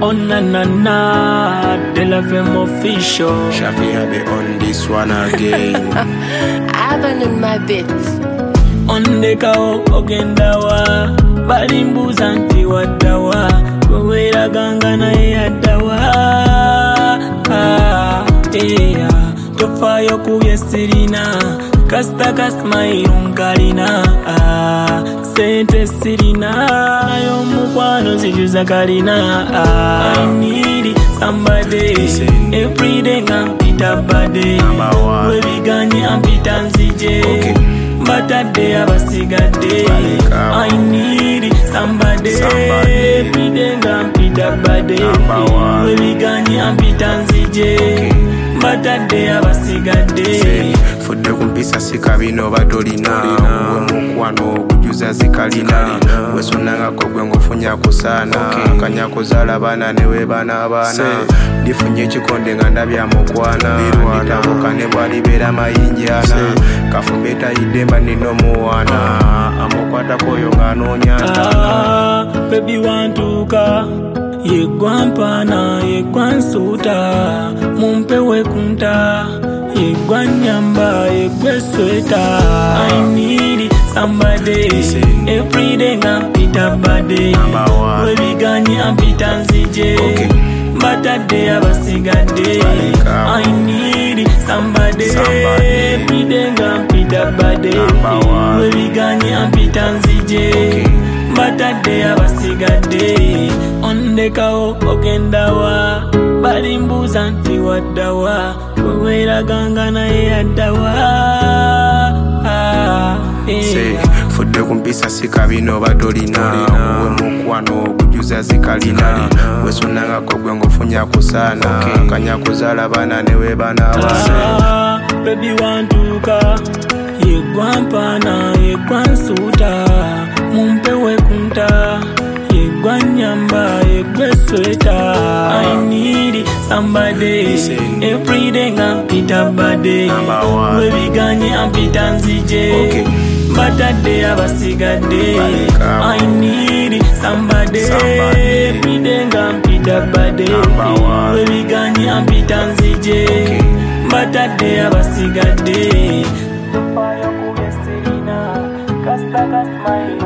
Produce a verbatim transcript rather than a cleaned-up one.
Oh na na na, De La Femme official. Shafi Habe on this one again. Abandon my bits. Ondeka ogendawa, balimbuza nti waddawa, gwewera ganga naye yaddawa. Ah, yeah. Tofayo kubye sirina, kasita kasmairu nkalina. Ah, sente sirina, nayo mukwano zijuza kalina. Ah, I need somebody, every day ngampita bade, webiganye ampita nzije. Okay. But a day I was day. I need somebody, somebody. Every day I'm Peter Bade. We began and Peter Nzije. But a day I was day. Fudde kumpisa sikabino badolina. Uwe mukwano kujuza zikalina. Wesonanga kogwe ngofunya kusana. Kanya kuzala bana newe bana bana. Ndifunye chikonde nganda bya mukwana. Nditambuka ne bwalibera mayinjana. Kafumbeta idemba nino muwana. Amokwata koyo ngano nyanta. Ah, baby wantuka. Yegwampana, yegwansuta. Mumpewe kunta. Yegwanyamba, yegwesweta. I need somebody, every day ngampita bade. Webiganye ampita nzije. But a day I was day. I need somebody, somebody. Every day ngampita bade. Webiganye ampita nzije. But a day I was day. Ondeka ogendawa, balimbuza nti waddawa, gwewera ganga naye yaddawa. Ah, Say, fudde kumpisa sikabino badolina. Uwe mukwano kujuza zikalina. Wesonanga kogwe ngofunya kusana. Kanya kuzala bana newe bana bana. Ah, baby wantuka. Yegwampana, yegwansuta. Mumpewe kunta. Yegwanyamba, yegwesweta. I need somebody, every day ngampita bade. Webiganye ampita nzije. But a day I was day. I need somebody, every day ngampita bade. Webiganye ampita nzije. But a day I was day. Tofayo kubye sirina, kasita kasmairu